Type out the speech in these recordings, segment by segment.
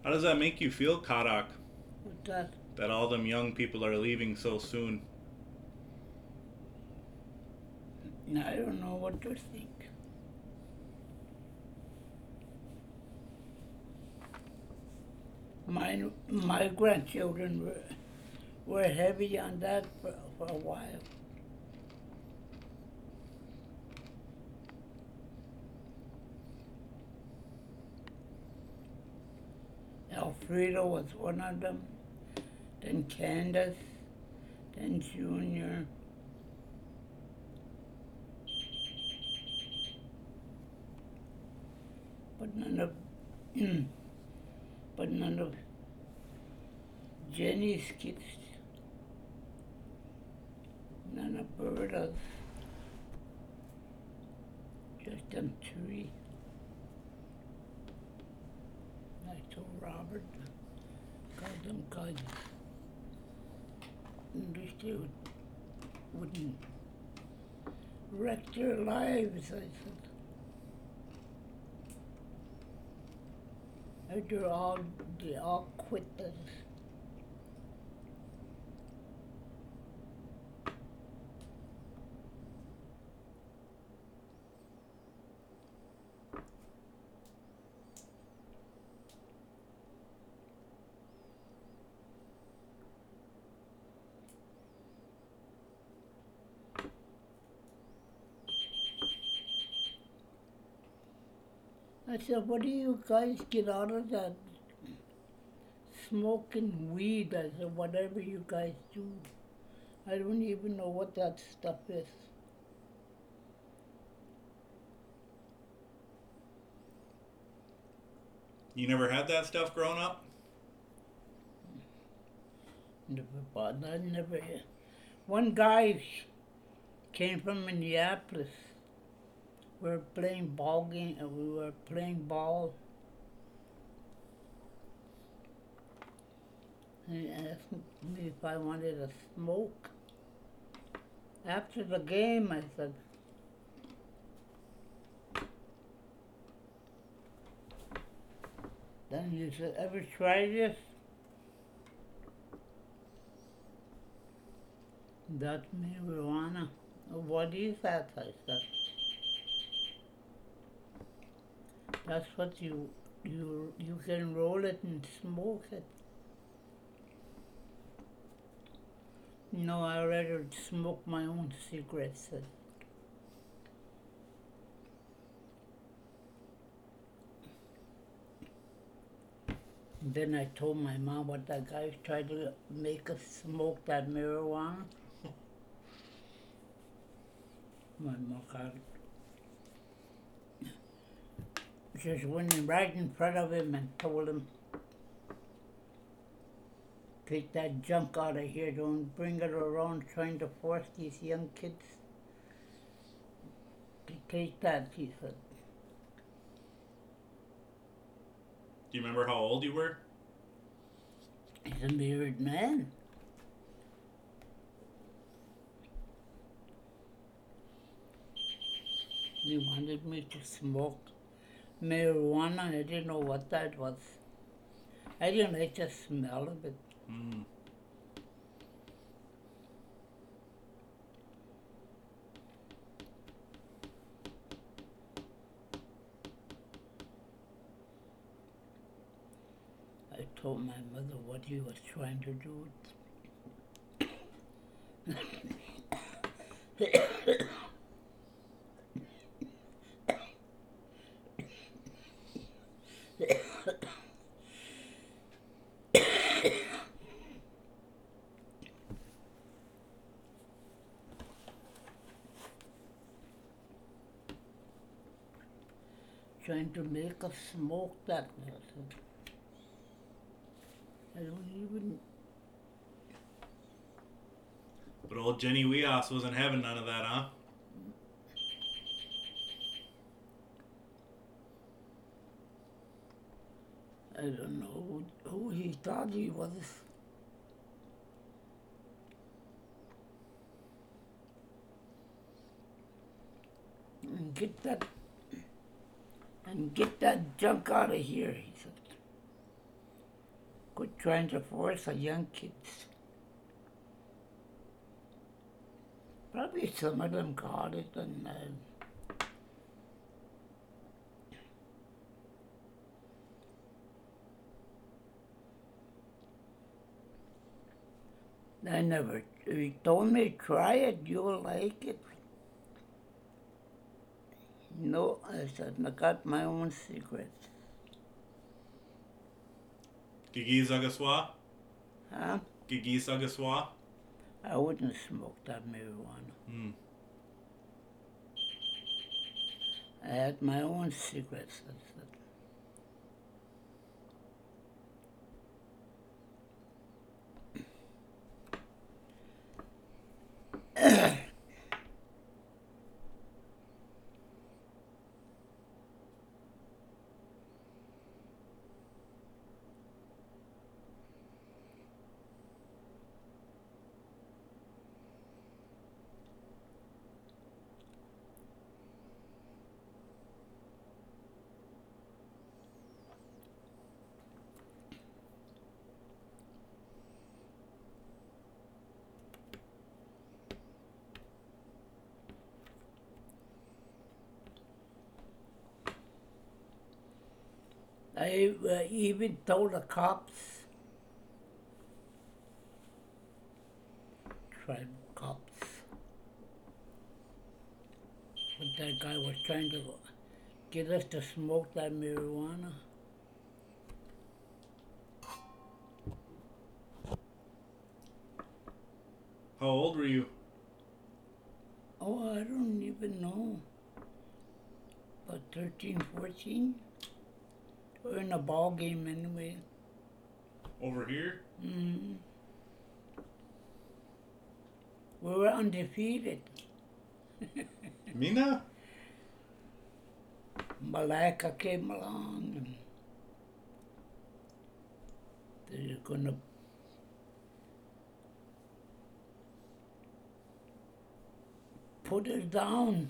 How does that make you feel, Karak? With that, That all them young people are leaving so soon? I don't know what to think. My grandchildren were heavy on that for a while. Alfredo was one of them, then Candace, then Junior. But none of but none of Jenny's kids, none of Berta's, just them three. I told Robert, called them guys, wish they wouldn't wreck their lives, I said. They all quit us. I said, what do you guys get out of that smoking weed? I said, whatever you guys do. I don't even know what that stuff is. You never had that stuff growing up? Never bought that, never. One guy came from Minneapolis. We were playing ball game. We were playing ball. And he asked me if I wanted to smoke. After the game, I said, then he said, ever try this? That's marijuana. What is that? I said, that's what you can roll it and smoke it. No, I rather smoke my own cigarettes. Then I told my mom what that guy tried to make us smoke that marijuana. My mom got just went right in front of him and told him, take that junk out of here, don't bring it around trying to force these young kids to take that, he said. Do you remember how old you were? He's a married man. He wanted me to smoke marijuana. I didn't know what that was. I didn't like the smell of it. Mm. I told my mother what he was trying to do. Trying to make us smoke that. I don't even. But old Jenny Weos wasn't having none of that, huh? I don't know who he thought he was. Get that get that junk out of here, he said. Quit trying to force the young kids. Probably some of them got it and I never, he told me try it, you'll like it. No, I said, I got my own secrets. Gigi Zagaswa? Huh? Gigi Zagaswa? I wouldn't smoke that marijuana. Hmm. I had my own secrets. That's it. I even told the cops, tribal cops, but that guy was trying to get us to smoke that marijuana. How old were you? Oh, I don't even know. About 13, 14. We're in a ball game anyway. Over here? Mm-hmm. We were undefeated. Mina? Malacca came along and they're gonna put us down.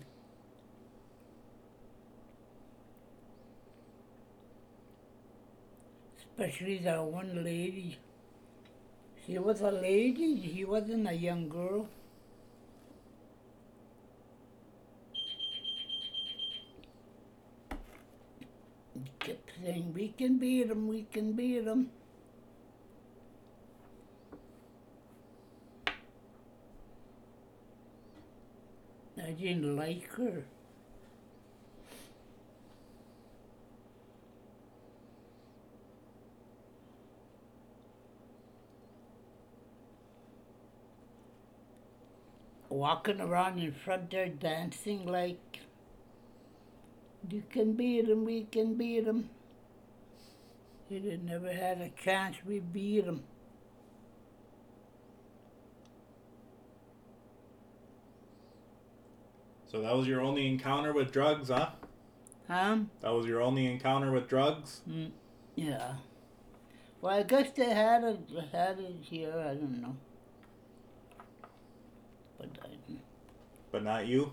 Especially that one lady. She was a lady, she wasn't a young girl. He kept saying, we can beat them, we can beat them. I didn't like her. Walking around in front there dancing like, you can beat them, we can beat them. He never had a chance, we beat them. So that was your only encounter with drugs, huh? Huh? That was your only encounter with drugs? Yeah. Well, I guess they had it here, I don't know. But not you?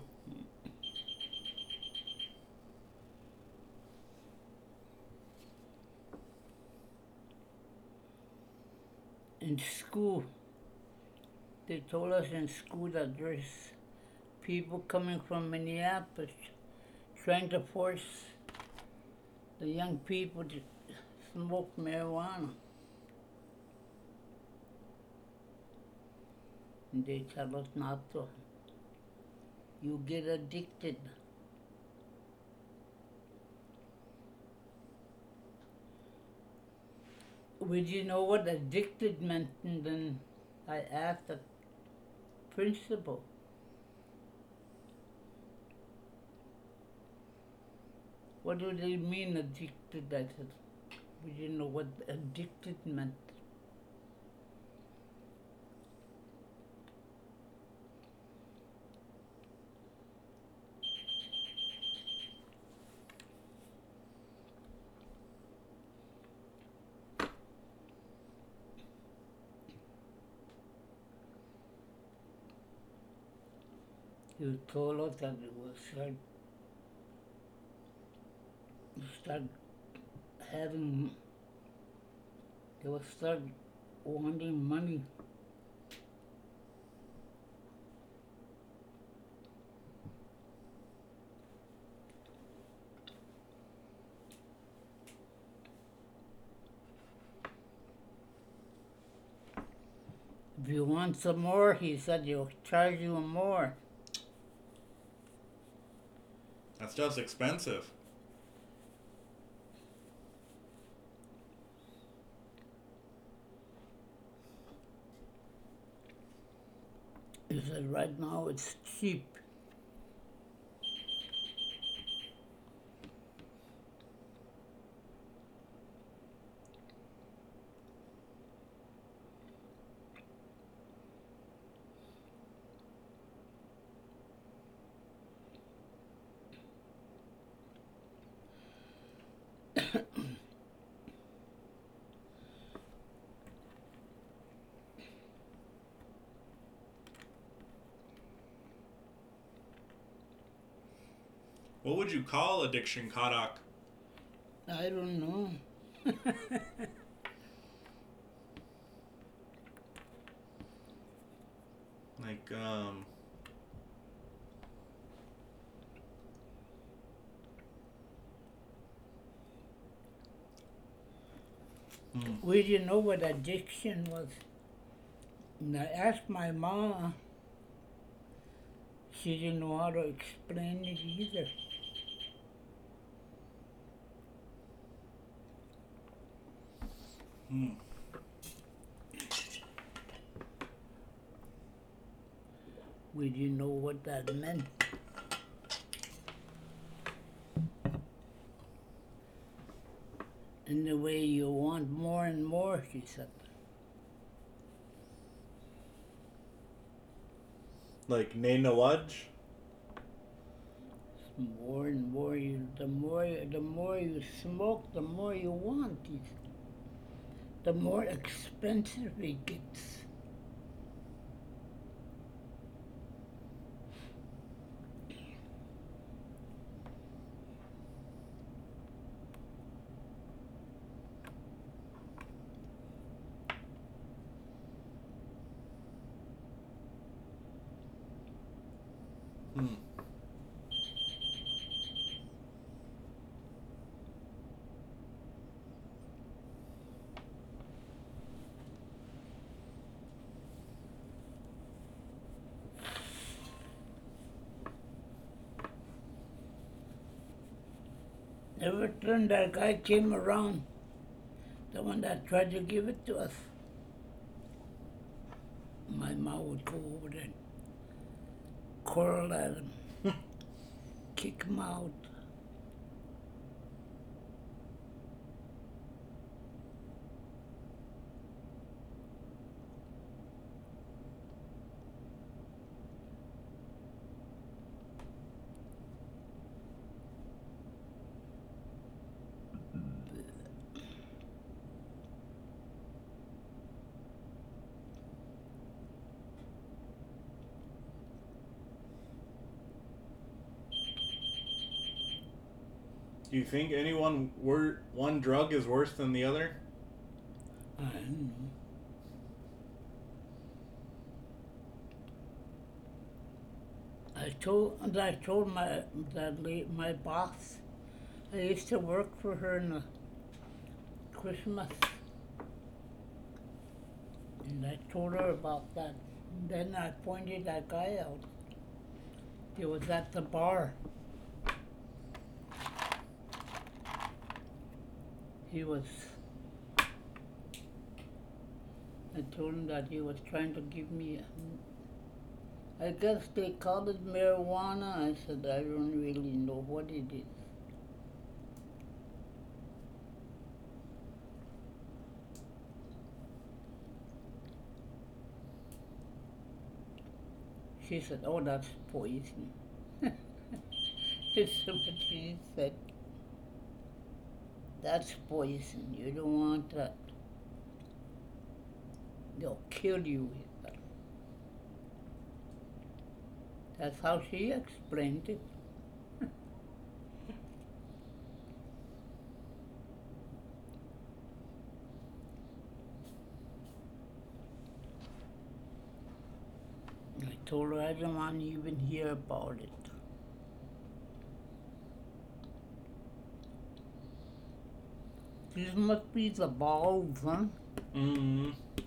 In school, they told us in school that there's people coming from Minneapolis trying to force the young people to smoke marijuana. And they tell us not to. You get addicted. We didn't know what addicted meant, and then I asked the principal. What do they mean addicted? I said, we didn't know what addicted meant. You told us that it was start having They will start wanting money. If you want some more, he said he'll charge you more. That stuff's expensive. He said right now it's cheap. What would you call addiction, Karak? I don't know. Like, We didn't know what addiction was. And I asked my mom. She didn't know how to explain it either. We didn't know what that meant. In the way you want more and more, she said. like Nana Wudge? More and more the more you smoke, the more you want. The more expensive it gets. Every time that guy came around, the one that tried to give it to us, my mom would go over there, quarrel at him, kick him out. Do you think one drug is worse than the other? I don't know. I told my boss, I used to work for her in the Christmas, and I told her about that. And then I pointed that guy out. He was at the bar. I told him that he was trying to give me, I guess they call it marijuana. I said, I don't really know what it is. She said, oh, that's poison. That's what she said. That's poison. You don't want that. They'll kill you with that. That's how she explained it. I told her I don't want to even hear about it. These must be the balls, huh? Mm-hmm.